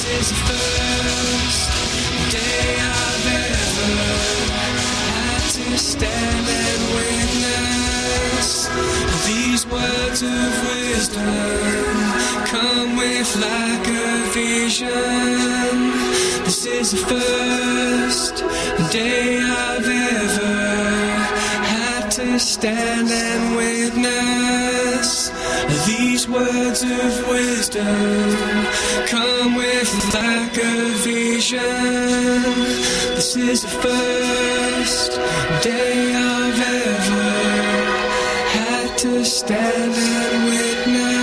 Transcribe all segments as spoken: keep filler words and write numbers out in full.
is the first day I've ever had to stand and witness these words of wisdom come with like a vision. This is the first day I've ever had to stand and witness these words of wisdom come with like a vision. This is the first day I've ever had to stand and witness.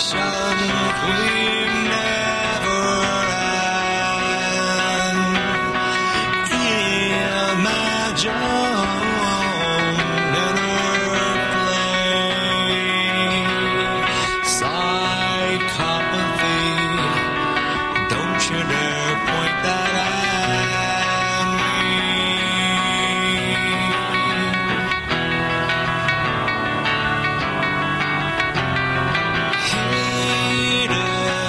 Haters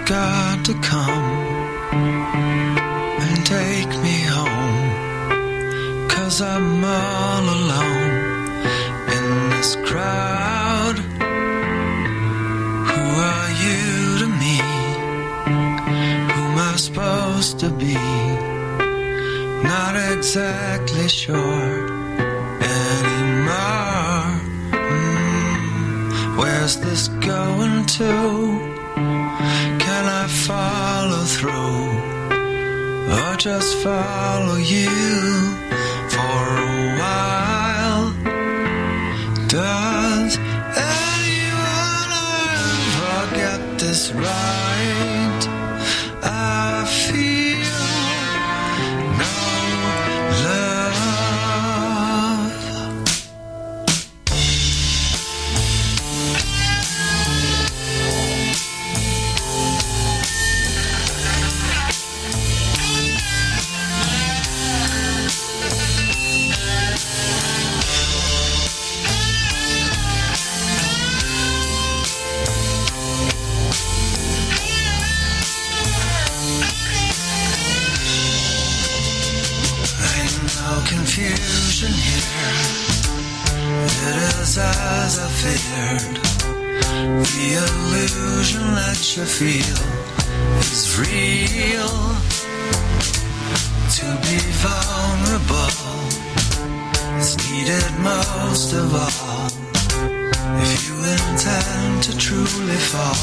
got to come and take me home, 'cause I'm all alone in this crowd. Who are you to me? Who am I supposed to be? Not exactly sure anymore. Mm, where's this going to? Can I follow through, or just follow you for a while? Does anyone ever get this right? I feel no love. Confusion here, it is as I feared. The illusion that you feel is real. To be vulnerable is needed most of all, if you intend to truly fall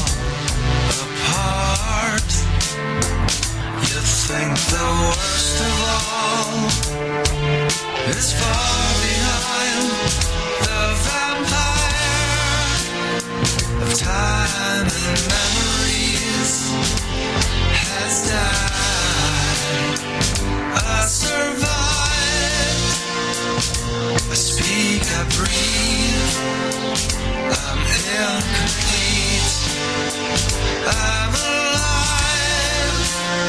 apart. You think the worst of all is far behind. The vampire of time and memories has died. I survived. I speak, I breathe. I'm incomplete. I'm alive.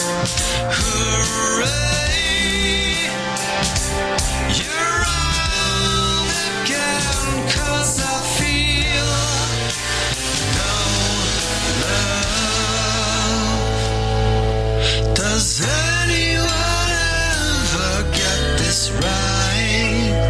Hooray! You're wrong again, 'cause I feel no love. Does anyone ever get this right?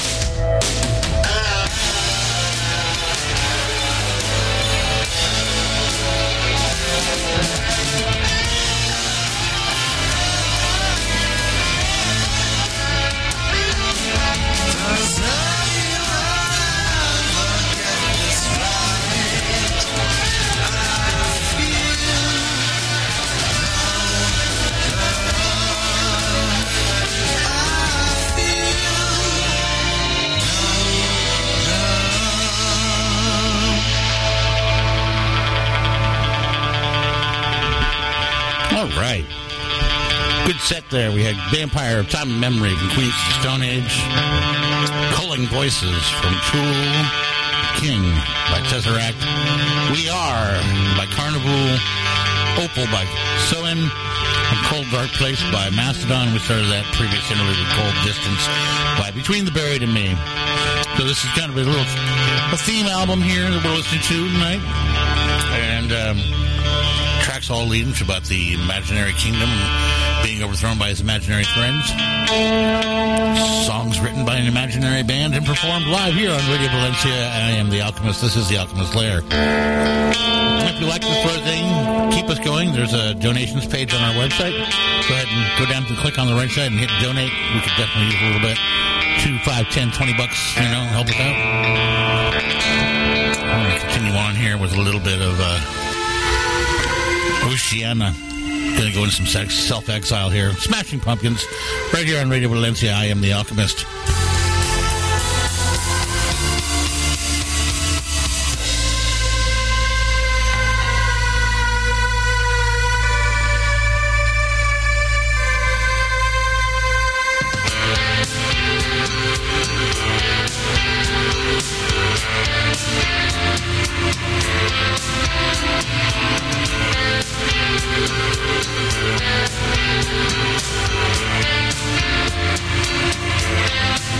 Right. Good set there. We had Vampire of Time and Memory from Queens of the Stone Age. Culling Voices from Tool. King by Tesseract. We Are by Carnival. Opal by Soen. And Cold Dark Place by Mastodon. We started that previous interlude with Cold Distance by Between the Buried and Me. So this is kind of a little a theme album here that we're listening to tonight. And um tracks all leading to about the imaginary kingdom being overthrown by his imaginary friends. Songs written by an imaginary band and performed live here on Radio Valencia. I am The Alchemist. This is The Alchemist Lair. If you like this sort of thing, keep us going. There's a donations page on our website. Go ahead and go down and click on the right side and hit donate. We could definitely use a little bit. Two, five, ten, twenty bucks, you know, help us out. I'm going to continue on here with a little bit of uh, Oceana. Going to go into some self-exile here. Smashing Pumpkins, right here on Radio Valencia. I am The Alchemist. We'll be right back.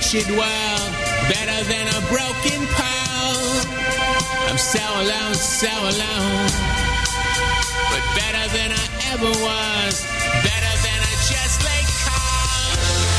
wretched world, better than a broken pearl. I'm so alone, so alone, but better than I ever was, better than I just lay calm.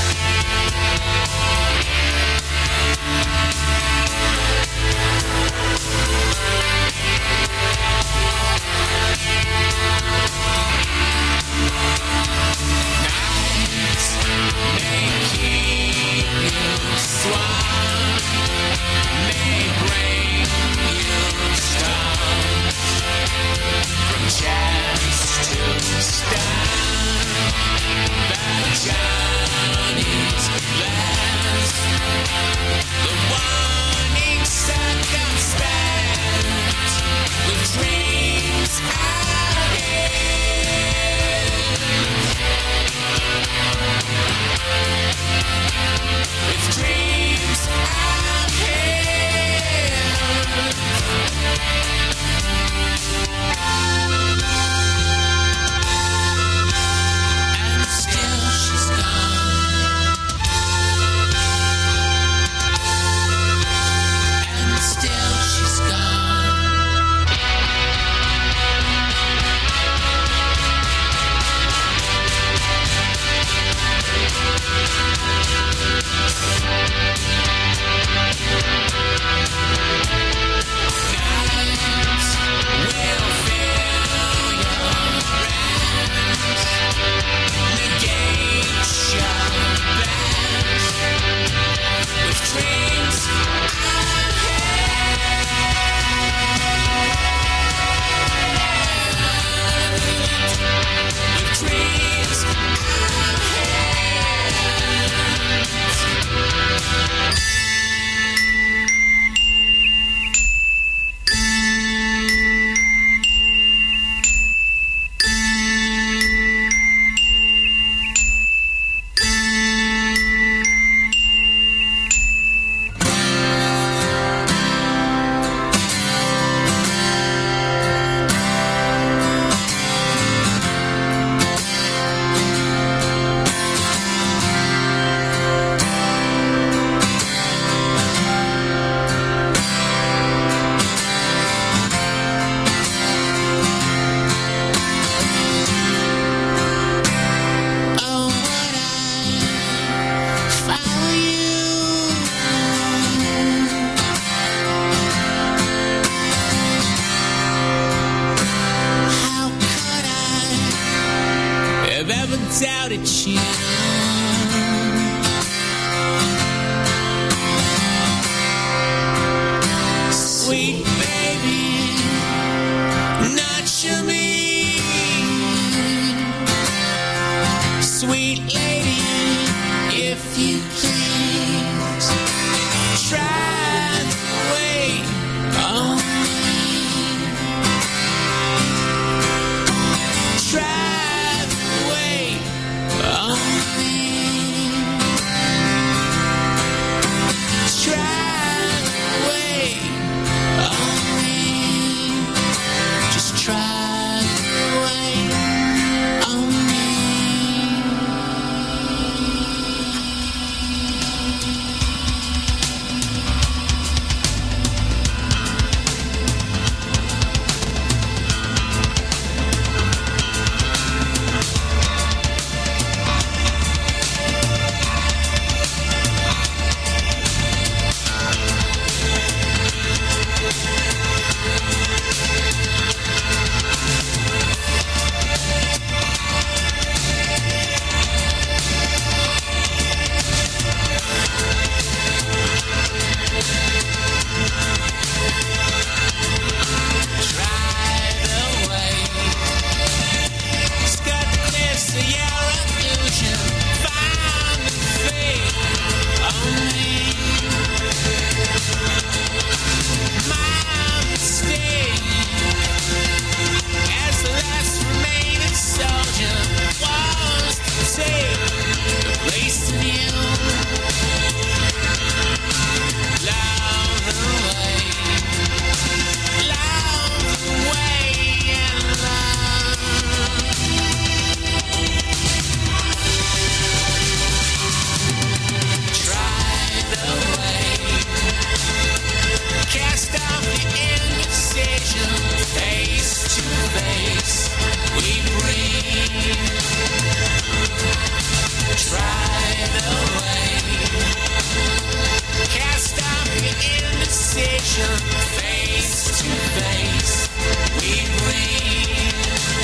Nights may keep you swan, may bring you stone, from chance to stand, the journey's last, the warning circumspect, the dreams ahead. With dreams ahead. And still she's gone. right away. Cast off your indecision, face to face, we breathe.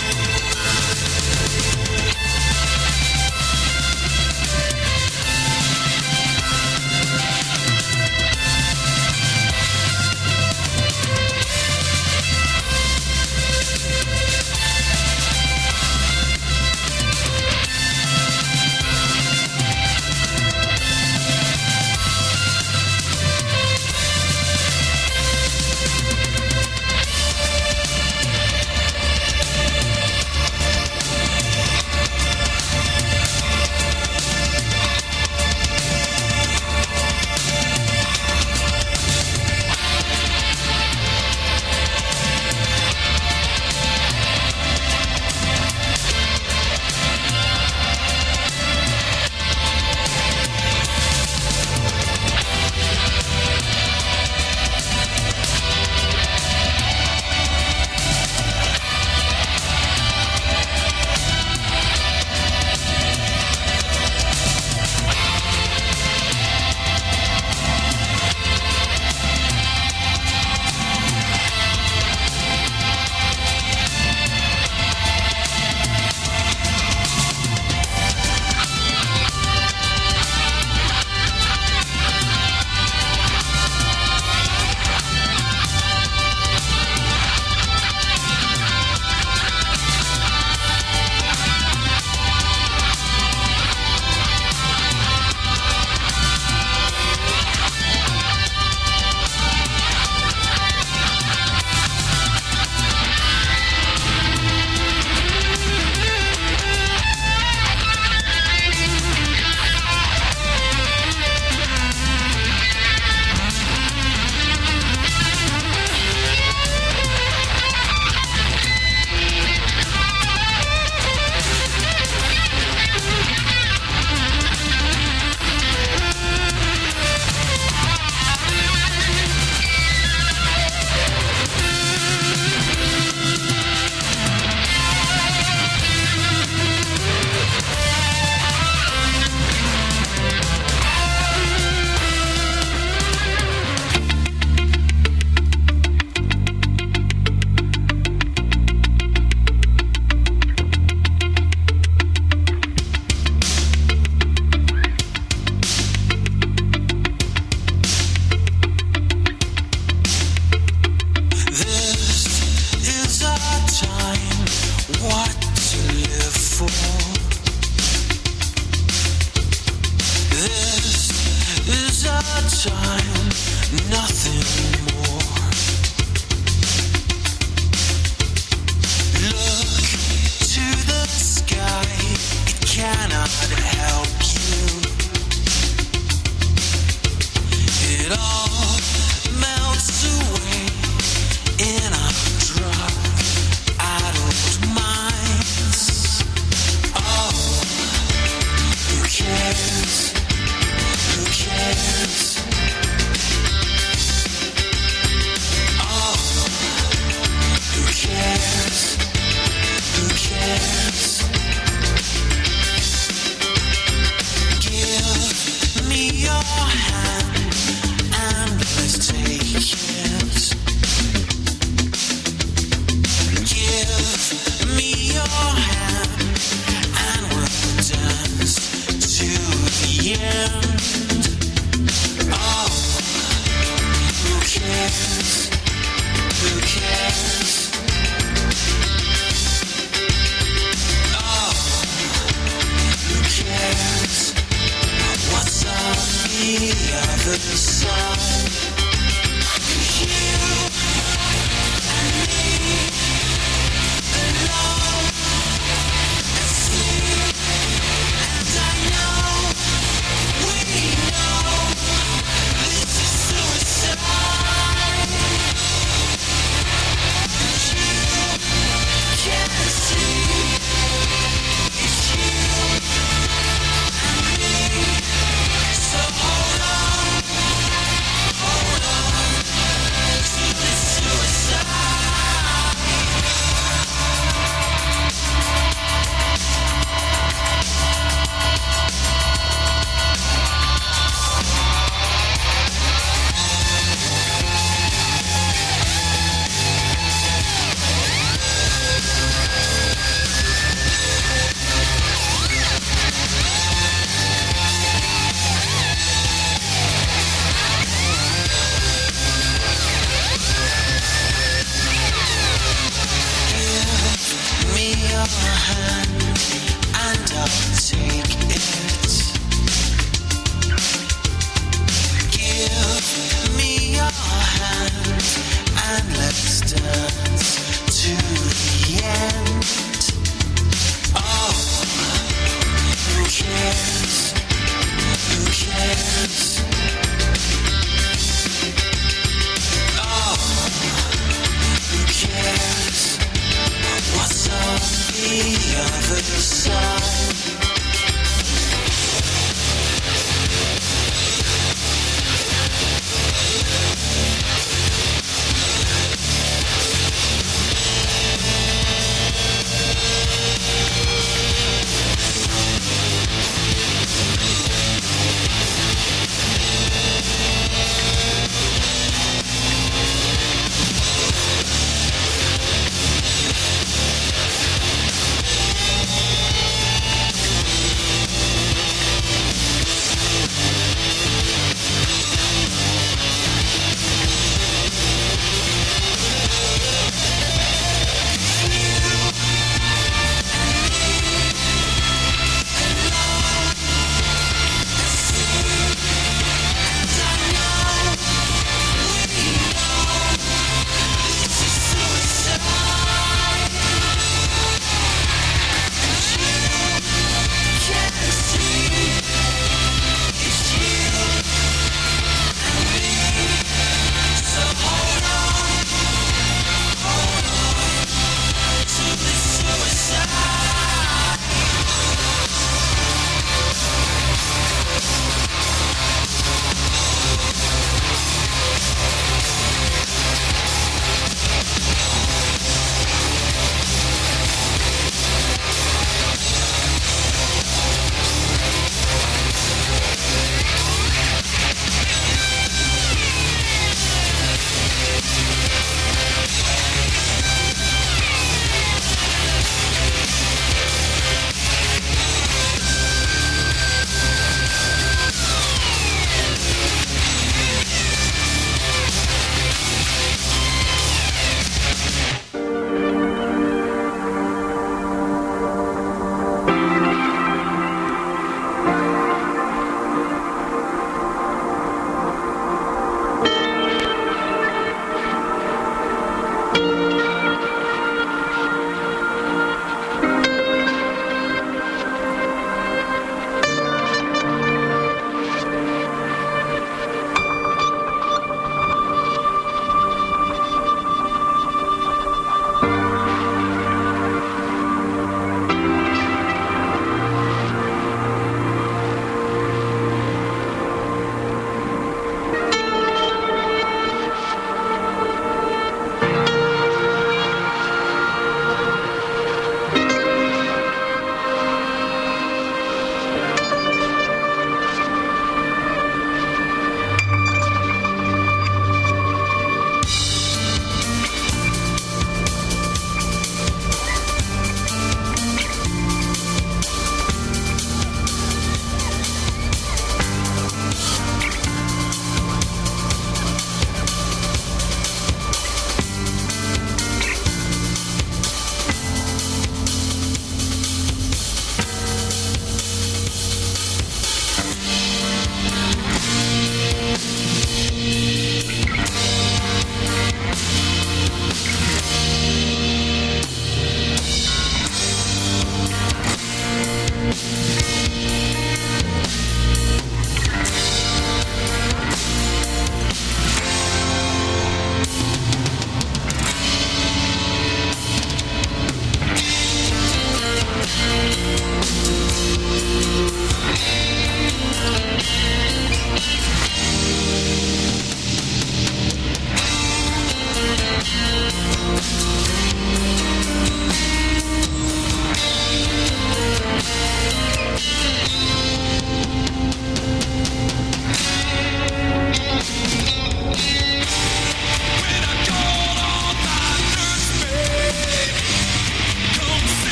time, nothing more. Look to the sky, it cannot help you. It all melts away in our drug addled minds. Oh, who cares? Who cares? Oh, who cares? Who cares? Give me your hand and let's take it. Give me your hand and we'll dance to the end. Oh, who cares? Who cares? Oh, who cares? What's on the other side? You and me alone, asleep, and I know, we know, this is suicide. You can't see, it's you and me, so hold on.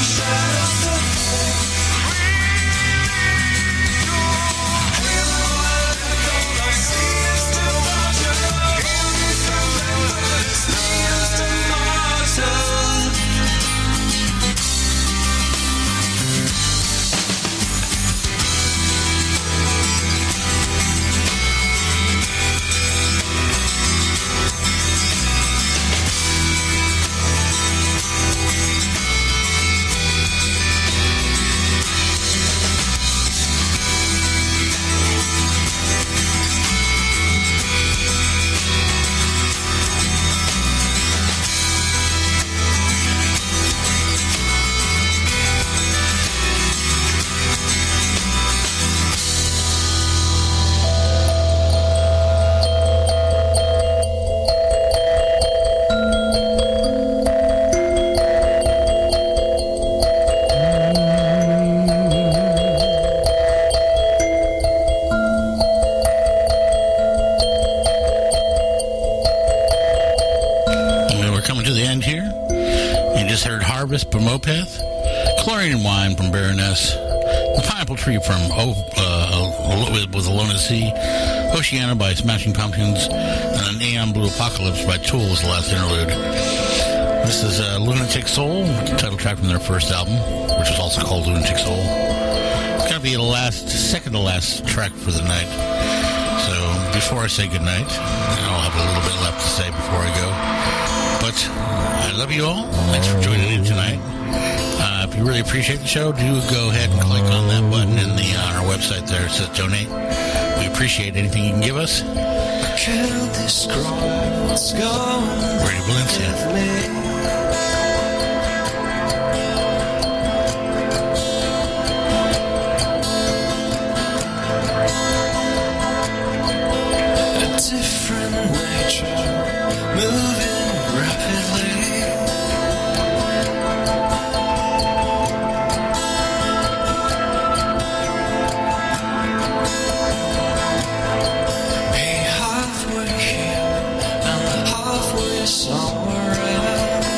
Mopeth, Chlorine Wine from Baroness, The Pineapple Tree from oh, uh, with, with Alone at Sea, Oceana by Smashing Pumpkins, and an Aeon Blue Apocalypse by Tool was the last interlude. This is uh, Lunatic Soul, the title track from their first album, which is also called Lunatic Soul. It's going to be the last, second to last track for the night. So before I say goodnight, I'll have a little bit left to say before I go. But I love you all. Thanks for joining in tonight. Uh, if you really appreciate the show, do go ahead and click on that button in the on our website there. It says donate. We appreciate anything you can give us. Can't describe what's going Radio Valencia. Different nature, moving rapidly. Be halfway here and halfway somewhere else.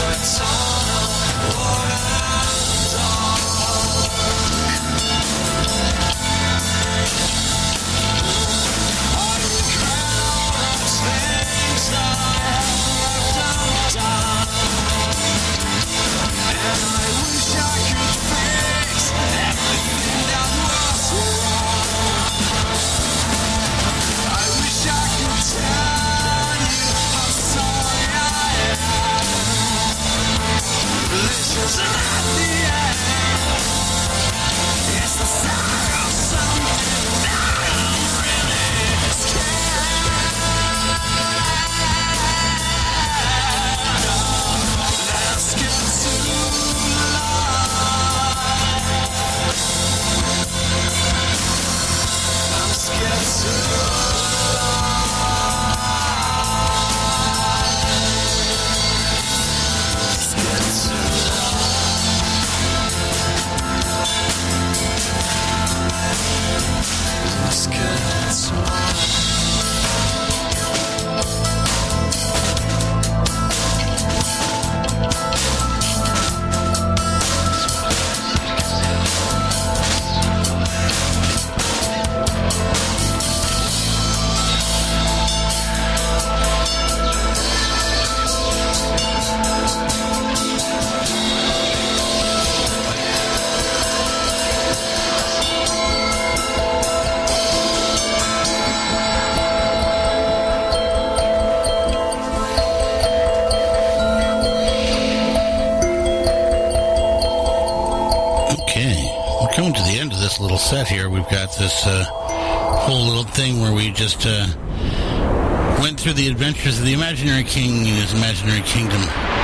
Little set here. We've got this uh, whole little thing where we just uh, went through the adventures of the imaginary king and his imaginary kingdom,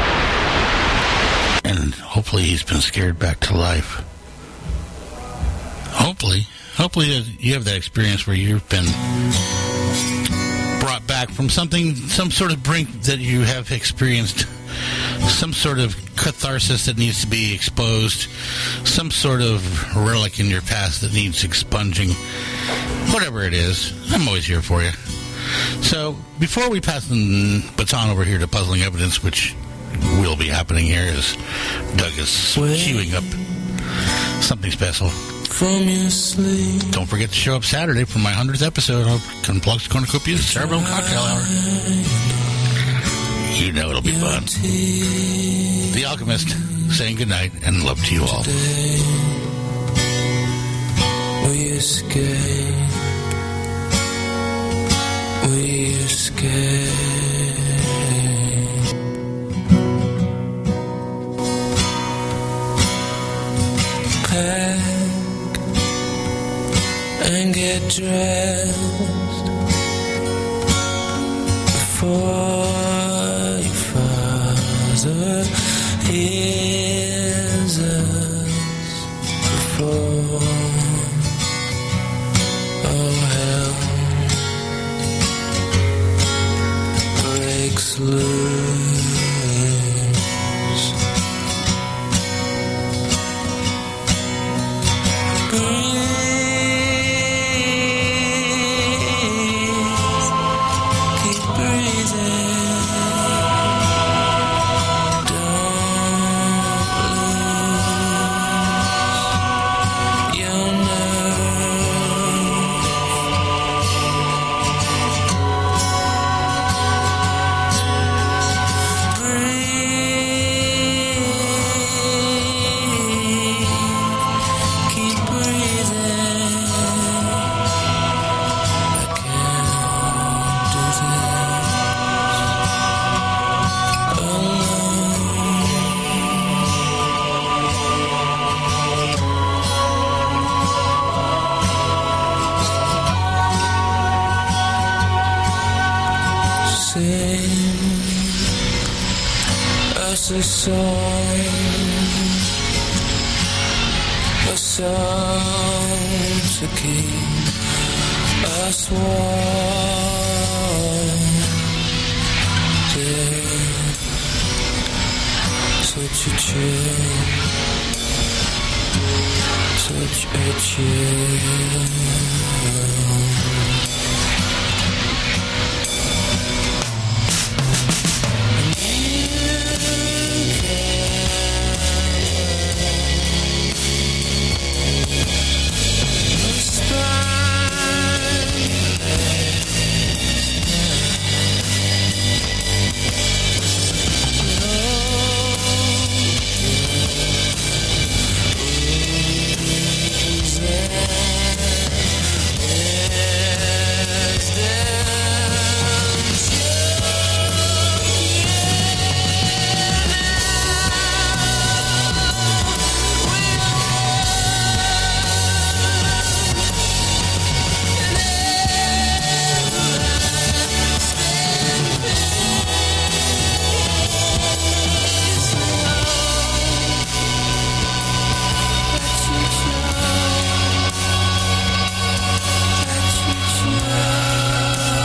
and hopefully he's been scared back to life. Hopefully hopefully you have that experience where you've been brought back from something, some sort of brink that you have experienced, some sort of catharsis that needs to be exposed, some sort of relic in your past that needs expunging, whatever it is. I'm always here for you. So before we pass the baton over here to Puzzling Evidence, which will be happening here as Doug is queuing up something special, from your sleep, don't forget to show up Saturday for my hundredth episode of Unplugged Cornucopia's Cerebral Cocktail Hour. You know it'll be fun. The Alchemist saying goodnight and love to you all. Today, we escape. We escape. Pack and get dressed before hears us before all hell breaks loose. Breathe, keep breathing. A song, a song to keep us warm. Dear, such a chill, such a chill.